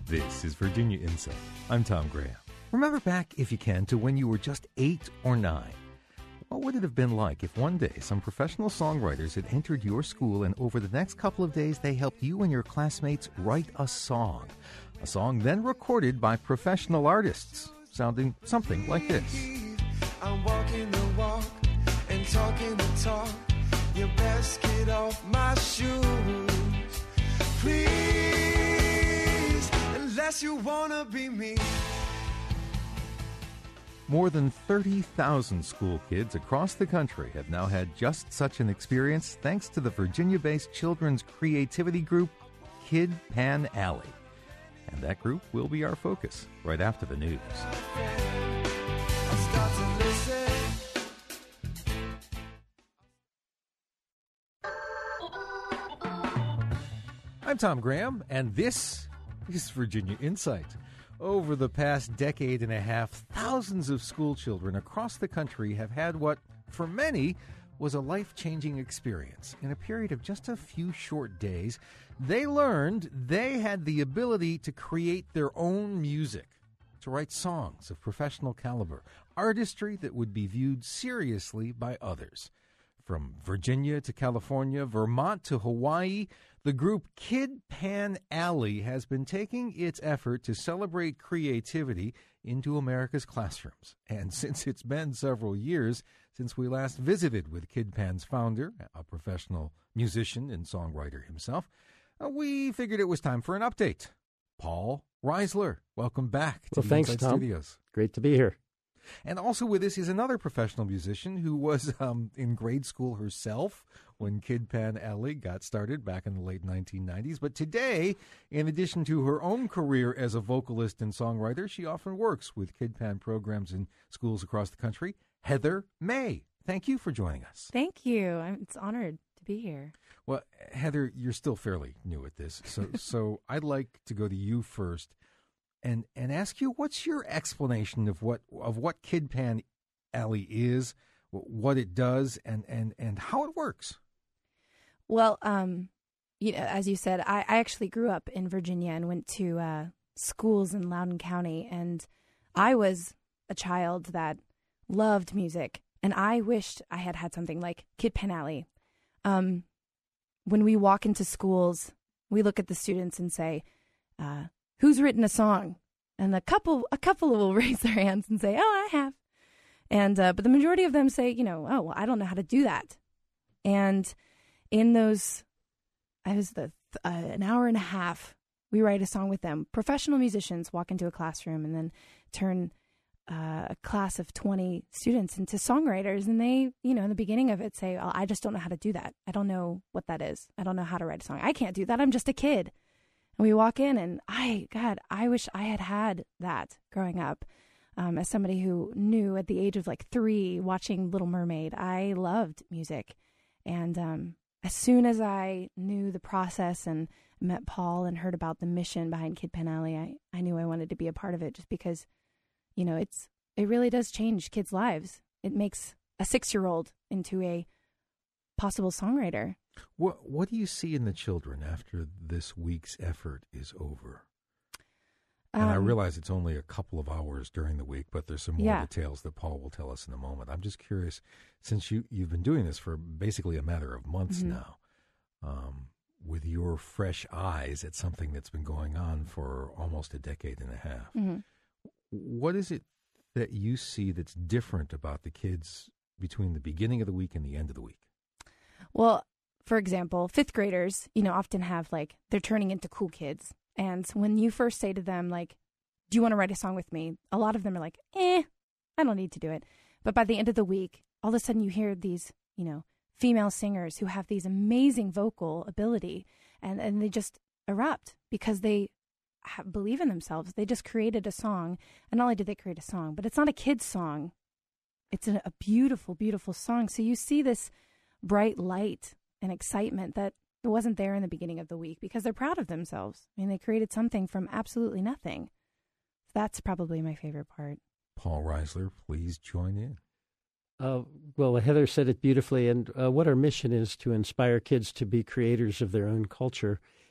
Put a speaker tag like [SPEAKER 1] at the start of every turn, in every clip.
[SPEAKER 1] This is Virginia Insight. I'm Tom Graham. Remember back, if you can, to when you were just 8 or 9. What would it have been like if one day some professional songwriters had entered your school and over the next couple of days they helped you and your classmates write a song? A song then recorded by professional artists, sounding something like this.
[SPEAKER 2] I'm walking the walk and talking the talk. You best get off my shoes, please, unless you wanna be me.
[SPEAKER 1] More than 30,000 school kids across the country have now had just such an experience thanks to the Virginia-based children's creativity group, Kid Pan Alley. And that group will be our focus right after the news. I'm Tom Graham, and this is Virginia Insight. Over the past decade and a half, thousands of school children across the country have had what, for many, was a life-changing experience. In a period of just a few short days, they learned they had the ability to create their own music, to write songs of professional caliber, artistry that would be viewed seriously by others. From Virginia to California, Vermont to Hawaii, the group Kid Pan Alley has been taking its effort to celebrate creativity into America's classrooms. And since it's been several years since we last visited with Kid Pan's founder, a professional musician and songwriter himself, we figured it was time for an update. Paul Reisler, welcome back to the
[SPEAKER 3] thanks,
[SPEAKER 1] Insight
[SPEAKER 3] Tom.
[SPEAKER 1] Studios.
[SPEAKER 3] Great to be here.
[SPEAKER 1] And also with us is another professional musician who was in grade school herself when Kid Pan Alley got started back in the late 1990s. But today, in addition to her own career as a vocalist and songwriter, she often works with Kid Pan programs in schools across the country. Heather May, thank you for joining us.
[SPEAKER 4] Thank you. It's honored to be here.
[SPEAKER 1] Well, Heather, you're still fairly new at this, so I'd like to go to you first. And ask you, what's your explanation of what Kid Pan Alley is, what it does, and how it works?
[SPEAKER 4] Well, as you said, I actually grew up in Virginia and went to schools in Loudoun County, and I was a child that loved music, and I wished I had had something like Kid Pan Alley. When we walk into schools, we look at the students and say, who's written a song? And a couple will raise their hands and say, oh, I have. And but the majority of them say, oh, well, I don't know how to do that. And in those, an hour and a half, we write a song with them. Professional musicians walk into a classroom and then turn a class of 20 students into songwriters. And they, in the beginning of it say, oh, I just don't know how to do that. I don't know what that is. I don't know how to write a song. I can't do that. I'm just a kid. And we walk in and I wish I had had that growing up. As somebody who knew at the age of 3 watching Little Mermaid, I loved music. And as soon as I knew the process and met Paul and heard about the mission behind Kid Pan Alley, I knew I wanted to be a part of it just because, it really does change kids' lives. It makes a 6-year-old into a possible songwriter.
[SPEAKER 1] What do you see in the children after this week's effort is over? And I realize it's only a couple of hours during the week, but there's some more details that Paul will tell us in a moment. I'm just curious, since you've been doing this for basically a matter of months now, with your fresh eyes at something that's been going on for almost a decade and a half, what is it that you see that's different about the kids between the beginning of the week and the end of the week?
[SPEAKER 4] Well, for example, 5th graders, often have they're turning into cool kids. And when you first say to them, do you want to write a song with me? A lot of them are like, I don't need to do it. But by the end of the week, all of a sudden you hear these, female singers who have these amazing vocal ability and they just erupt because they believe in themselves. They just created a song. And not only did they create a song, but it's not a kid's song. It's a beautiful, beautiful song. So you see this bright light and excitement that wasn't there in the beginning of the week because they're proud of themselves. They created something from absolutely nothing. That's probably my favorite part.
[SPEAKER 1] Paul Reisler, please join in.
[SPEAKER 3] Well, Heather said it beautifully, and what our mission is to inspire kids to be creators of their own culture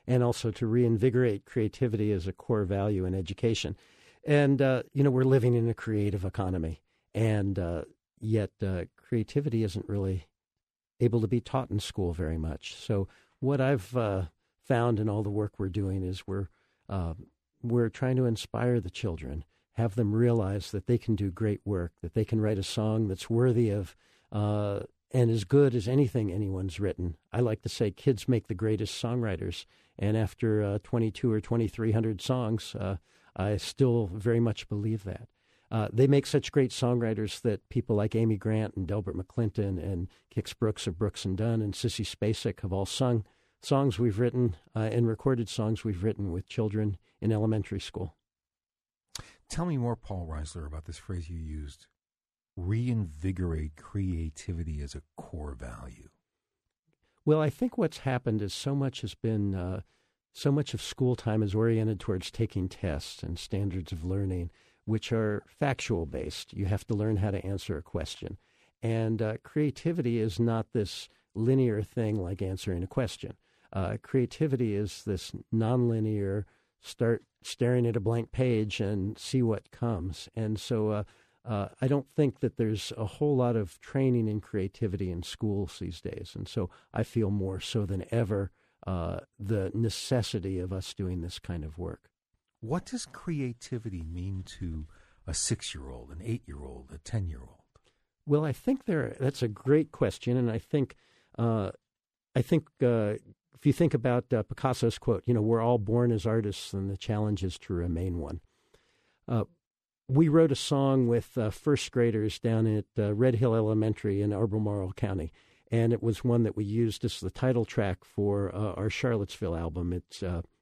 [SPEAKER 3] and also to reinvigorate creativity as a core value in education. And, we're living in a creative economy, and yet creativity isn't really able to be taught in school very much. So what I've found in all the work we're doing is we're trying to inspire the children, have them realize that they can do great work, that they can write a song that's worthy of and as good as anything anyone's written. I like to say kids make the greatest songwriters, and after 22 or 2,300 songs, I still very much believe that. They make such great songwriters that people like Amy Grant and Delbert McClinton and Kix Brooks of Brooks and Dunn and Sissy Spacek have all sung songs we've written and recorded songs we've written with children in elementary school.
[SPEAKER 1] Tell me more, Paul Reisler, about this phrase you used, reinvigorate creativity as a core value.
[SPEAKER 3] Well, I think what's happened is so much of school time is oriented towards taking tests and standards of learning, which are factual based. You have to learn how to answer a question. And creativity is not this linear thing like answering a question. Creativity is this nonlinear, start staring at a blank page and see what comes. And so I don't think that there's a whole lot of training in creativity in schools these days. And so I feel more so than ever the necessity of us doing this kind of work.
[SPEAKER 1] What does creativity mean to a 6-year-old, an 8-year-old, a 10-year-old?
[SPEAKER 3] Well, I think that's a great question, and I think if you think about Picasso's quote, we're all born as artists, and the challenge is to remain one. We wrote a song with first graders down at Red Hill Elementary in Albemarle County, and it was one that we used as the title track for our Charlottesville album. It's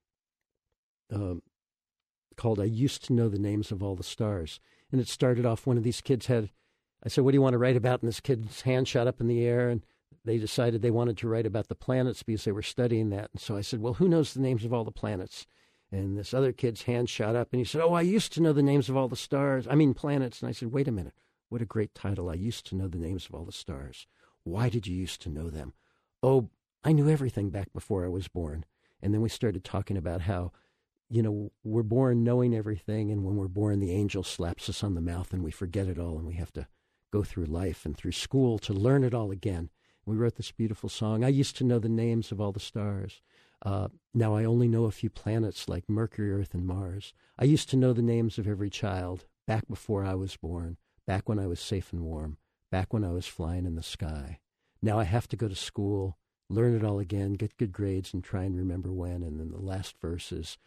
[SPEAKER 3] called I Used to Know the Names of All the Stars. And it started off, one of these kids I said, what do you want to write about? And this kid's hand shot up in the air, and they decided they wanted to write about the planets because they were studying that. And so I said, well, who knows the names of all the planets? And this other kid's hand shot up, and he said, I used to know the names of all the planets. And I said, wait a minute, what a great title. I used to know the names of all the stars. Why did you used to know them? Oh, I knew everything back before I was born. And then we started talking about how, we're born knowing everything, and when we're born, the angel slaps us on the mouth and we forget it all, and we have to go through life and through school to learn it all again. We wrote this beautiful song. I used to know the names of all the stars. Now I only know a few planets like Mercury, Earth, and Mars. I used to know the names of every child back before I was born, back when I was safe and warm, back when I was flying in the sky. Now I have to go to school, learn it all again, get good grades, and try and remember when. And then the last verse is,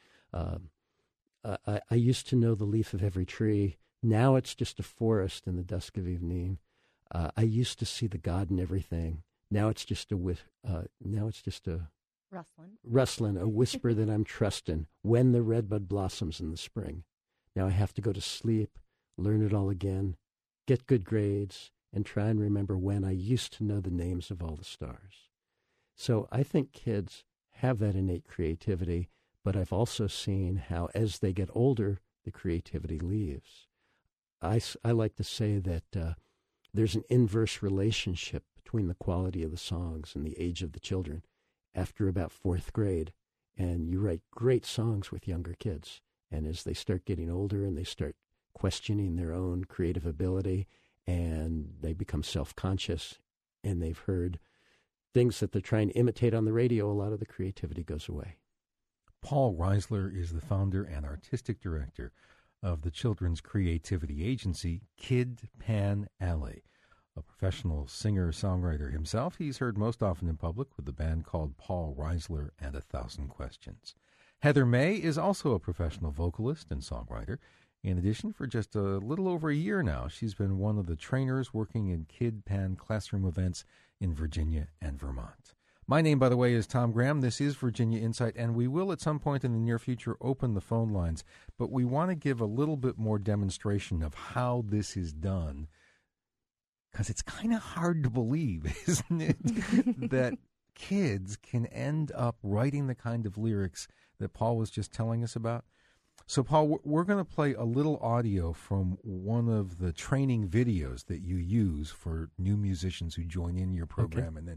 [SPEAKER 3] I used to know the leaf of every tree. Now it's just a forest in the dusk of evening. I used to see the God in everything. Now it's just a rustling, a whisper that I'm trusting when the redbud blossoms in the spring. Now I have to go to sleep, learn it all again, get good grades, and try and remember when I used to know the names of all the stars. So I think kids have that innate creativity, but I've also seen how as they get older, the creativity leaves. I like to say that there's an inverse relationship between the quality of the songs and the age of the children after about 4th grade. And you write great songs with younger kids. And as they start getting older and they start questioning their own creative ability and they become self-conscious and they've heard things that they're trying to imitate on the radio, a lot of the creativity goes away.
[SPEAKER 1] Paul Reisler is the founder and artistic director of the children's creativity agency, Kid Pan Alley. A professional singer-songwriter himself, he's heard most often in public with the band called Paul Reisler and 1,000 Questions. Heather May is also a professional vocalist and songwriter. In addition, for just a little over a year now, she's been one of the trainers working in Kid Pan classroom events in Virginia and Vermont. My name, by the way, is Tom Graham. This is Virginia Insight, and we will at some point in the near future open the phone lines, but we want to give a little bit more demonstration of how this is done, because it's kind of hard to believe, isn't it, that kids can end up writing the kind of lyrics that Paul was just telling us about. So, Paul, we're going to play a little audio from one of the training videos that you use for new musicians who join in your program, okay. And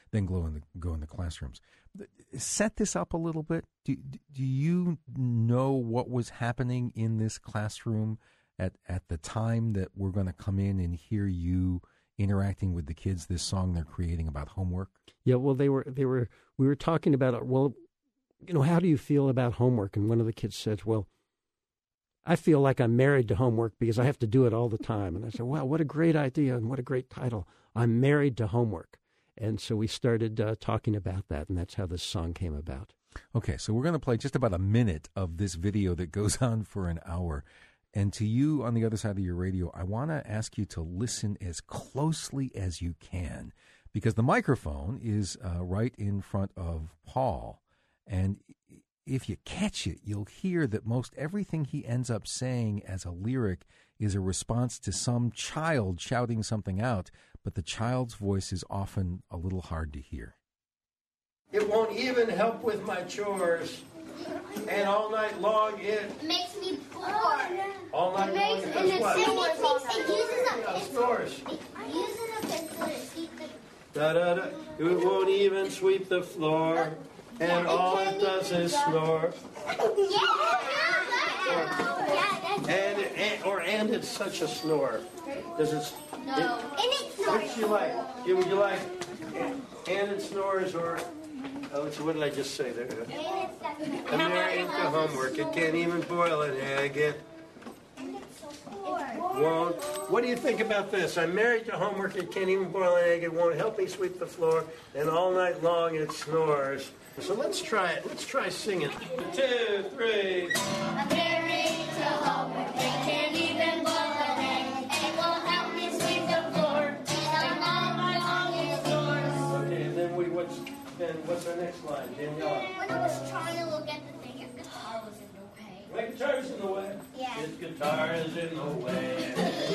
[SPEAKER 1] then go in the classrooms. Set this up a little bit. Do you know what was happening in this classroom at the time that we're going to come in and hear you interacting with the kids, this song they're creating about homework?
[SPEAKER 3] Yeah, well, we were talking about, well, how do you feel about homework? And one of the kids said, well, I feel like I'm married to homework because I have to do it all the time. And I said, wow, what a great idea and what a great title. I'm married to homework. And so we started talking about that, and that's how this song came about.
[SPEAKER 1] Okay, so we're going to play just about a minute of this video that goes on for an hour. And to you on the other side of your radio, I want to ask you to listen as closely as you can, because the microphone is right in front of Paul. And if you catch it, you'll hear that most everything he ends up saying as a lyric is a response to some child shouting something out, but the child's voice is often a little hard to hear.
[SPEAKER 5] It won't even help with my chores, and all night long it
[SPEAKER 6] makes me bored.
[SPEAKER 5] All night long it does what?
[SPEAKER 6] It uses up
[SPEAKER 5] It snores.
[SPEAKER 6] It uses up pencil to sweep the...
[SPEAKER 5] Da-da-da. It won't even sweep the floor, and all it does is snore. And it's such a snore. Does it?
[SPEAKER 6] No. And it snores.
[SPEAKER 5] Which you like? Would you like? And it snores, or? Oh, so what did I just say there? I'm married to homework. It can't even boil an egg. It won't. What do you think about this? I'm married to homework. It can't even boil an egg. It won't help me sweep the floor, and all night long it snores. So let's try it. Let's try singing. 2, 3.
[SPEAKER 6] I'm married to homework. It can't even boil an egg. It won't help me sweep the floor. And all night long it snores.
[SPEAKER 5] Okay, and then what's our next line, Daniela?
[SPEAKER 6] When I was trying to look at the thing, your guitar was in the way.
[SPEAKER 5] My guitar's in the way.
[SPEAKER 6] Yeah.
[SPEAKER 5] His guitar is in the way.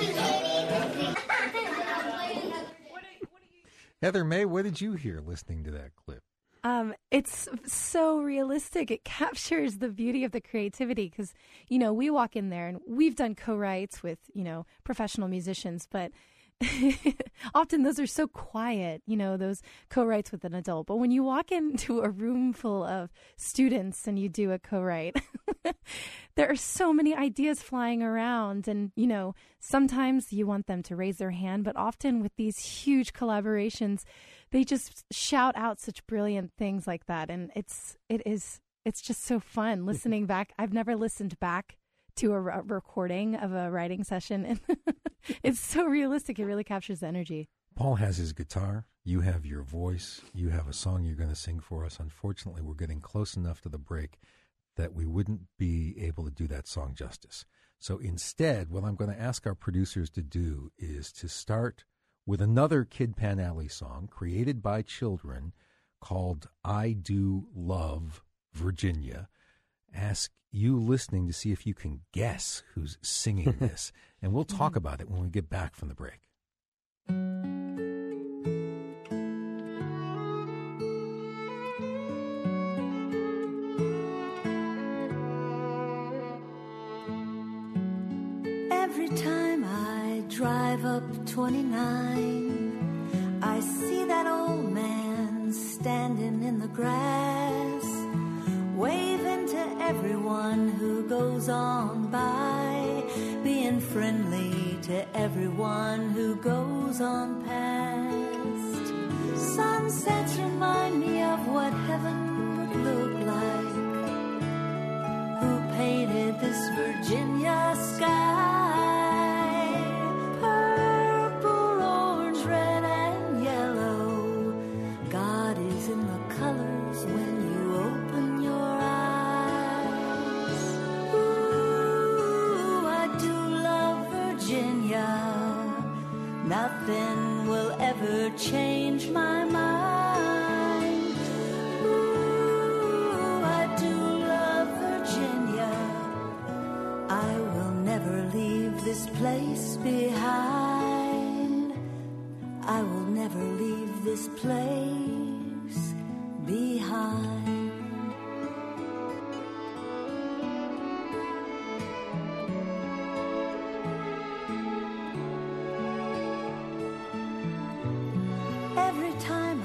[SPEAKER 1] Heather May, what did you hear listening to that clip?
[SPEAKER 4] It's so realistic. It captures the beauty of the creativity because, we walk in there and we've done co-writes with, professional musicians, but often those are so quiet, those co-writes with an adult. But when you walk into a room full of students and you do a co-write, there are so many ideas flying around. And, sometimes you want them to raise their hand, but often with these huge collaborations, they just shout out such brilliant things like that. And it's just so fun listening back. I've never listened back to a recording of a writing session. And it's so realistic. It really captures the energy.
[SPEAKER 1] Paul has his guitar. You have your voice. You have a song you're going to sing for us. Unfortunately, we're getting close enough to the break that we wouldn't be able to do that song justice. So instead, what I'm going to ask our producers to do is to start with another Kid Pan Alley song created by children called I Do Love Virginia. Ask you listening to see if you can guess who's singing this, and we'll talk about it when we get back from the break.
[SPEAKER 7] Every time I drive up 29, I see that old man standing in the grass, waving to everyone who goes on by, being friendly to everyone who goes on past. Sunsets remind me of what heaven would look like. Who painted this Virginia sky? Purple, orange, red, and yellow. God is in the colors when you open your eyes. Ooh, I do love Virginia. Nothing will ever change my mind. Ooh, I do love Virginia. I will never leave this place behind. I will never leave this place behind. Every time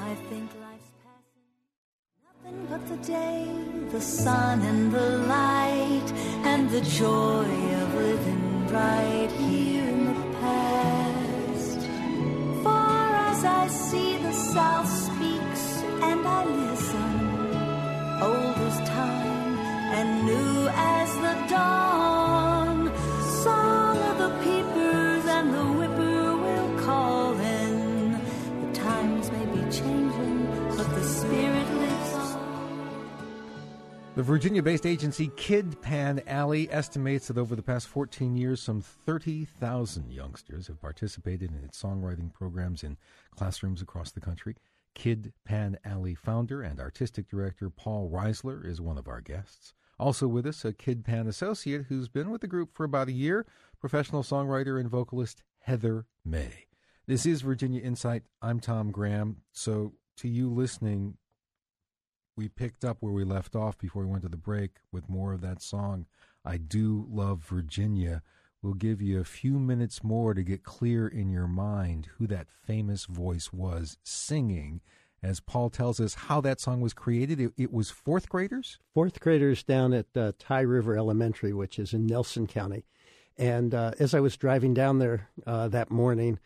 [SPEAKER 7] the day, the sun and the light, and the joy of living right here in the past. For as I see the South speaks and I listen, old as time and new as the dawn, song of the peepers and the whippoorwill calling. The times may be changing, but the spirit lives on.
[SPEAKER 1] The Virginia-based agency Kid Pan Alley estimates that over the past 14 years, some 30,000 youngsters have participated in its songwriting programs in classrooms across the country. Kid Pan Alley founder and artistic director Paul Reisler is one of our guests. Also with us, a Kid Pan associate who's been with the group for about a year, professional songwriter and vocalist Heather May. This is Virginia Insight. I'm Tom Graham. So to you listening, we picked up where we left off before we went to the break with more of that song, I Do Love Virginia. We'll give you a few minutes more to get clear in your mind who that famous voice was singing. As Paul tells us how that song was created, it was fourth graders?
[SPEAKER 3] Fourth graders down at Ty River Elementary, which is in Nelson County. And as I was driving down there that morning,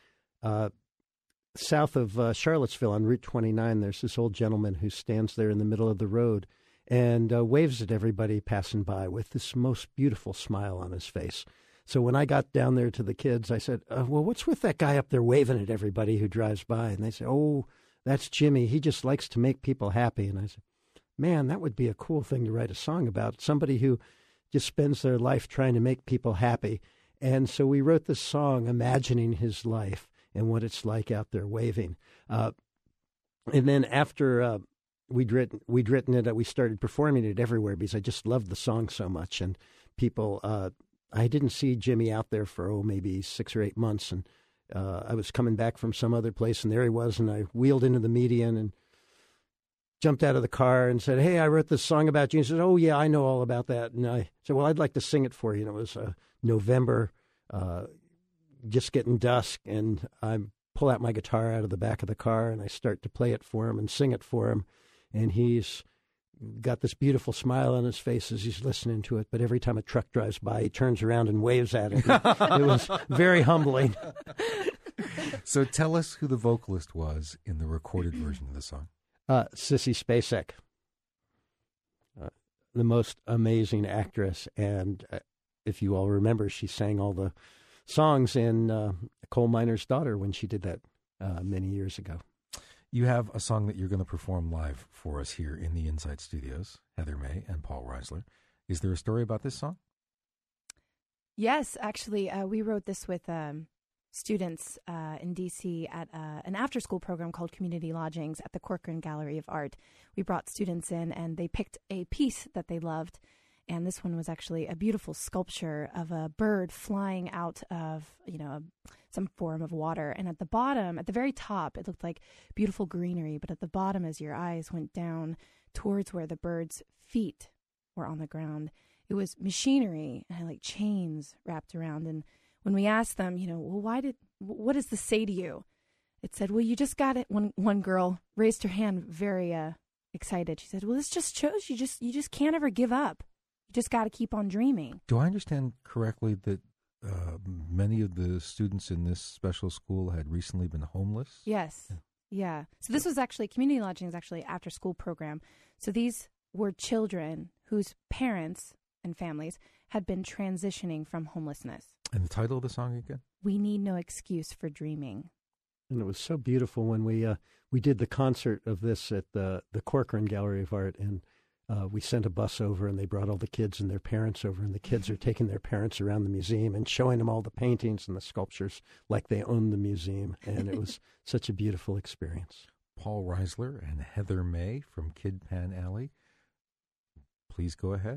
[SPEAKER 3] south of Charlottesville on Route 29, there's this old gentleman who stands there in the middle of the road and waves at everybody passing by with this most beautiful smile on his face. So when I got down there to the kids, I said, well, what's with that guy up there waving at everybody who drives by? And they said, oh, that's Jimmy. He just likes to make people happy. And I said, man, that would be a cool thing to write a song about, somebody who just spends their life trying to make people happy. And so we wrote this song imagining his life and what it's like out there waving. And then after we'd written it, we started performing it everywhere because I just loved the song so much. And people, I didn't see Jimmy out there for, maybe 6 or 8 months. And I was coming back from some other place, and there he was. And I wheeled into the median and jumped out of the car and said, hey, I wrote this song about you. And he said, oh, yeah, I know all about that. And I said, well, I'd like to sing it for you. And it was November, just getting dusk, and I pull out my guitar out of the back of the car, and I start to play it for him and sing it for him. And he's got this beautiful smile on his face as he's listening to it. But every time a truck drives by, he turns around and waves at it. It was very humbling.
[SPEAKER 1] So tell us who the vocalist was in the recorded version of the song.
[SPEAKER 3] Sissy Spacek, the most amazing actress. And if you all remember, she sang all the songs in A Coal Miner's Daughter when she did that many years ago.
[SPEAKER 1] You have a song that you're going to perform live for us here in the Insight Studios, Heather May and Paul Reisler. Is there a story about this song?
[SPEAKER 4] Yes, actually, we wrote this with students in D.C. at an after-school program called Community Lodgings at the Corcoran Gallery of Art. We brought students in, and they picked a piece that they loved, and this one was actually a beautiful sculpture of a bird flying out of, some form of water. And at the bottom, at the very top, it looked like beautiful greenery, but at the bottom, as your eyes went down towards where the bird's feet were on the ground, it was machinery and like chains wrapped around. And when we asked them, well, what does this say to you? It said, well, you just got it. One girl raised her hand very excited. She said, well, this just shows you just can't ever give up. You just got to keep on dreaming.
[SPEAKER 1] Do I understand correctly that many of the students in this special school had recently been homeless?
[SPEAKER 4] Yes. Yeah. So this was actually, Community Lodging is actually an after-school program. So these were children whose parents and families had been transitioning from homelessness.
[SPEAKER 1] And the title of the song again?
[SPEAKER 4] We Need No Excuse for Dreaming.
[SPEAKER 3] And it was so beautiful when we did the concert of this at the Corcoran Gallery of Art, and we sent a bus over, and they brought all the kids and their parents over, and the kids are taking their parents around the museum and showing them all the paintings and the sculptures like they own the museum, and it was such a beautiful experience.
[SPEAKER 1] Paul Reisler and Heather May from Kid Pan Alley. Please go ahead.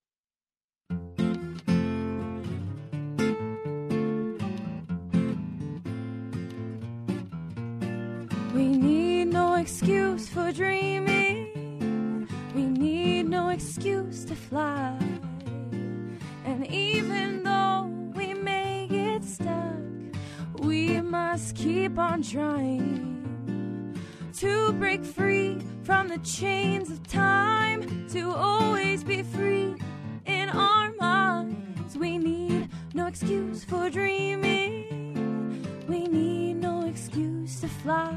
[SPEAKER 4] We need no excuse for dreaming. We need no excuse to fly. And even though we may get stuck, we must keep on trying to break free
[SPEAKER 8] from the chains of time to always be free in our minds. We need no excuse for dreaming. We need no excuse to fly.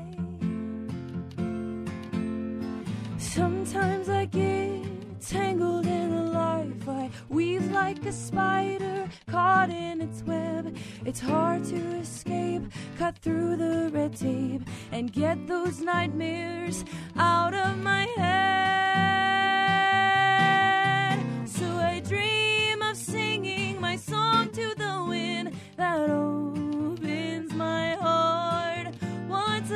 [SPEAKER 8] Sometimes I get tangled in a life. I weave like a spider caught in its web. It's hard to escape, cut through the red tape, and get those nightmares out of my head. So I dream of singing my song to the wind that opens my heart once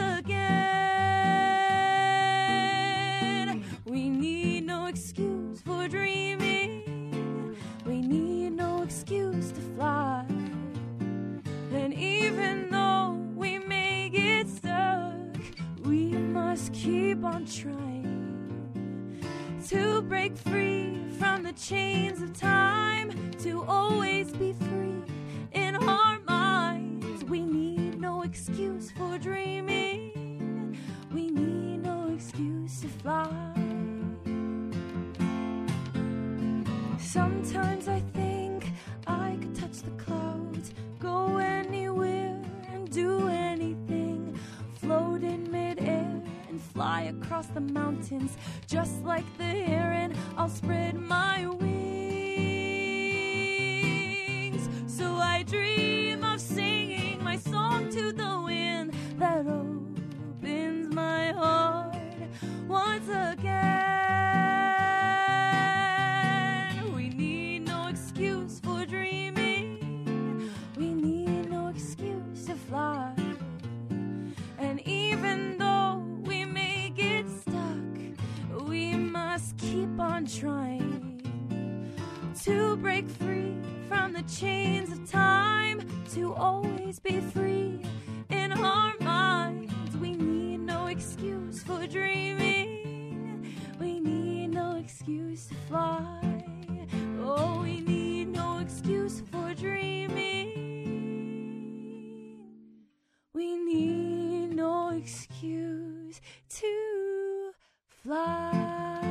[SPEAKER 8] again. We need no excuse for dreaming. We need no excuse to fly. And even though we may get stuck, we must keep on trying to break free from the chains of time, to always be free in our minds. We need no excuse for dreaming. We need no excuse to fly. Sometimes I think I could touch the clouds, go anywhere and do anything, float in midair and fly across the mountains. Just like the heron, I'll spread my wings. So I dream of singing my song to the wind that opens my heart once again. We need no excuse for dreaming. We need no excuse to fly. And even though we may get stuck, we must keep on trying to break free from the chains of time, to always be free in our minds. We need no excuse for dreaming. We need no excuse to fly. Oh, we need no excuse for dreaming. We need no excuse to fly.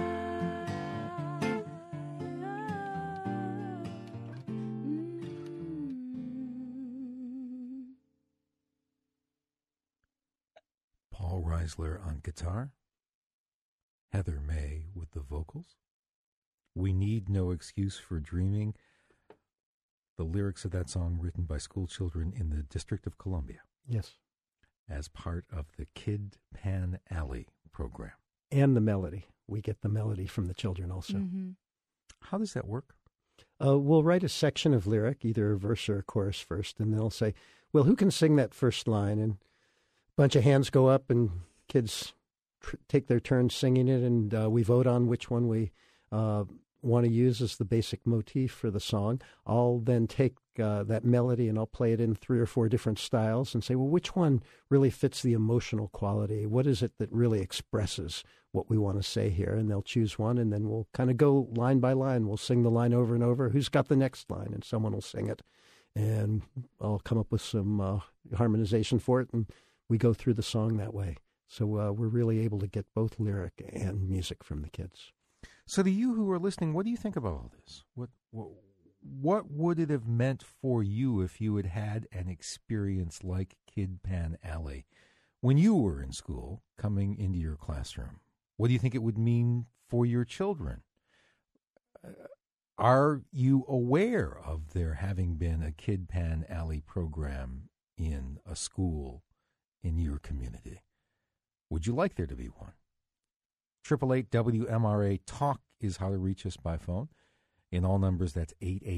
[SPEAKER 1] Paul Reisler on guitar, Heather May with the vocals. We Need No Excuse for Dreaming. The lyrics of that song written by school children in the District of Columbia.
[SPEAKER 3] Yes.
[SPEAKER 1] As part of the Kid Pan Alley program.
[SPEAKER 3] And the melody. We get the melody from the children also.
[SPEAKER 4] Mm-hmm.
[SPEAKER 1] How does that work?
[SPEAKER 3] We'll write a section of lyric, either a verse or a chorus first, and they'll say, well, who can sing that first line? And a bunch of hands go up, and kids take their turn singing it, and we vote on which one we want to use as the basic motif for the song. I'll then take that melody and I'll play it in 3 or 4 different styles and say, well, which one really fits the emotional quality? What is it that really expresses what we want to say here? And they'll choose one, and then we'll kind of go line by line. We'll sing the line over and over. Who's got the next line? And someone will sing it. And I'll come up with some harmonization for it, and we go through the song that way. So we're really able to get both lyric and music from the kids.
[SPEAKER 1] So to you who are listening, what do you think about all this? What would it have meant for you if you had had an experience like Kid Pan Alley when you were in school, coming into your classroom? What do you think it would mean for your children? Are you aware of there having been a Kid Pan Alley program in a school in your community? Would you like there to be one? 888-WMRA Talk is how to reach us by phone. In all numbers, that's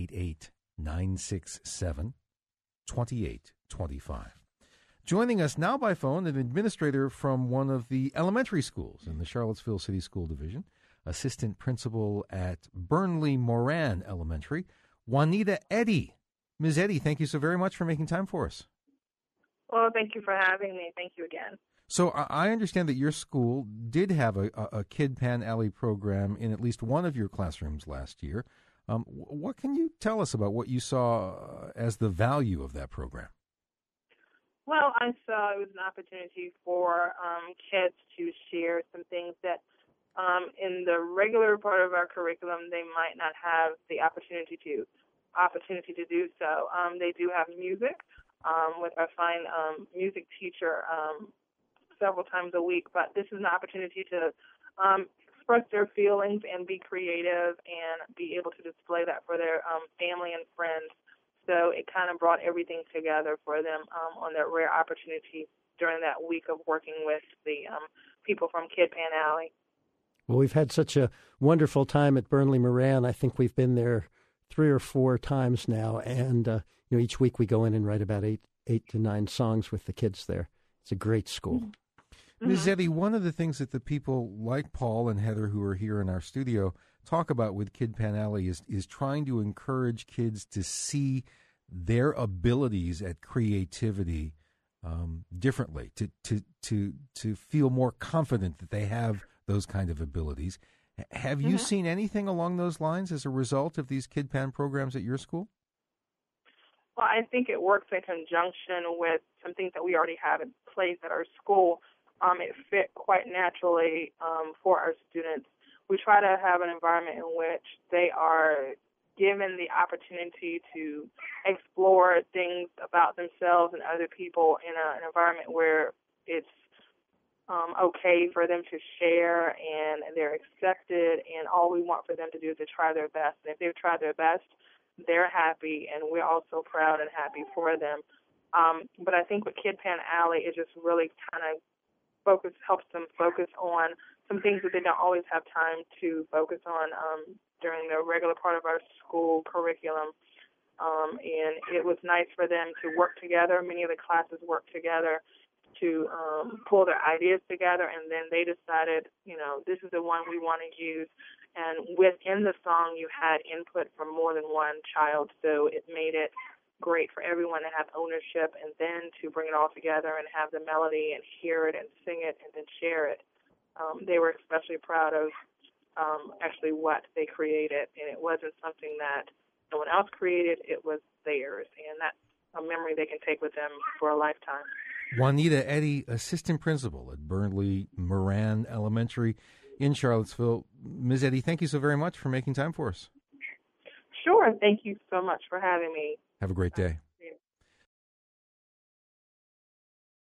[SPEAKER 1] 888-967-2825. Joining us now by phone, an administrator from one of the elementary schools in the Charlottesville City School Division, assistant principal at Burnley Moran Elementary, Juanita Eddy. Ms. Eddy, thank you so very much for making time for us.
[SPEAKER 9] Well, thank you for having me. Thank you again.
[SPEAKER 1] So I understand that your school did have a Kid Pan Alley program in at least one of your classrooms last year. What can you tell us about what you saw as the value of that program?
[SPEAKER 9] Well, I saw it was an opportunity for kids to share some things that in the regular part of our curriculum they might not have the opportunity to do so. They do have music with our fine music teacher several times a week, but this is an opportunity to express their feelings and be creative and be able to display that for their family and friends. So it kind of brought everything together for them on that rare opportunity during that week of working with the people from Kid Pan Alley.
[SPEAKER 3] Well, we've had such a wonderful time at Burnley Moran. I think we've been there 3 or 4 times now, and each week we go in and write about 8 to 9 songs with the kids there. It's a great school.
[SPEAKER 1] Mm-hmm. Ms. Eddy, one of the things that the people like Paul and Heather, who are here in our studio, talk about with Kid Pan Alley is trying to encourage kids to see their abilities at creativity differently, to feel more confident that they have those kind of abilities. Have you seen anything along those lines as a result of these Kid Pan programs at your school?
[SPEAKER 9] Well, I think it works in conjunction with some things that we already have in place at our school. It fit quite naturally for our students. We try to have an environment in which they are given the opportunity to explore things about themselves and other people in an environment where it's okay for them to share and they're accepted, and all we want for them to do is to try their best. And if they've tried their best, they're happy, and we're also proud and happy for them. But I think with Kid Pan Alley, it just really kind of helps them focus on some things that they don't always have time to focus on during the regular part of our school curriculum. And it was nice for them to work together. Many of the classes worked together to pull their ideas together, and then they decided, this is the one we want to use. And within the song, you had input from more than one child, so it made it great for everyone to have ownership and then to bring it all together and have the melody and hear it and sing it and then share it. They were especially proud of actually what they created, and it wasn't something that someone else created, it was theirs, and that's a memory they can take with them for a lifetime.
[SPEAKER 1] Juanita Eddy, assistant principal at Burnley Moran Elementary in Charlottesville. Ms. Eddy, thank you so very much for making time for us.
[SPEAKER 9] Sure. Thank you so much for having me.
[SPEAKER 1] Have a great day.